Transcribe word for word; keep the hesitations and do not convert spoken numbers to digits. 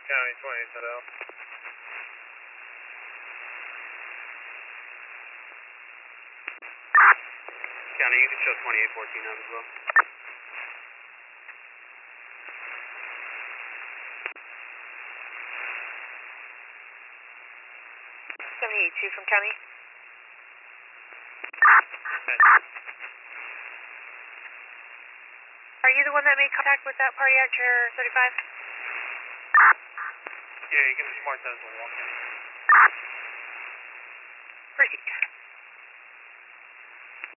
County twenty, set out. County, you can show twenty-eight fourteen out as well. seventy-eight two from County. Are you the one that made contact with that party at Chair thirty-five? Yeah, you can just mark that as a walk-in. Proceed.